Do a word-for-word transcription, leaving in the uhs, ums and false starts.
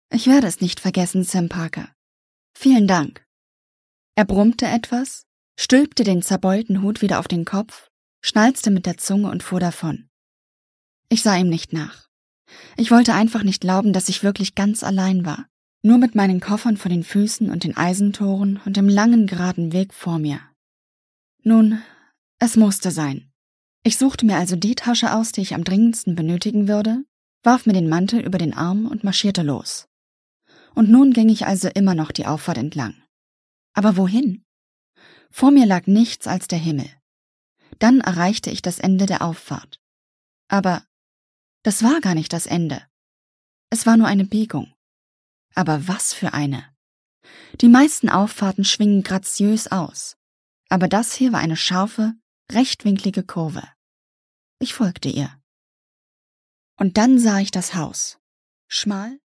Ich werde es nicht vergessen, Sam Parker. Vielen Dank. Er brummte etwas, stülpte den zerbeulten Hut wieder auf den Kopf, schnalzte mit der Zunge und fuhr davon. Ich sah ihm nicht nach. Ich wollte einfach nicht glauben, dass ich wirklich ganz allein war, nur mit meinen Koffern vor den Füßen und den Eisentoren und dem langen, geraden Weg vor mir. Nun, es musste sein. Ich suchte mir also die Tasche aus, die ich am dringendsten benötigen würde, warf mir den Mantel über den Arm und marschierte los. Und nun ging ich also immer noch die Auffahrt entlang. Aber wohin? Vor mir lag nichts als der Himmel. Dann erreichte ich das Ende der Auffahrt. Aber das war gar nicht das Ende. Es war nur eine Biegung. Aber was für eine! Die meisten Auffahrten schwingen graziös aus. Aber das hier war eine scharfe, rechtwinklige Kurve. Ich folgte ihr. Und dann sah ich das Haus. Schmal,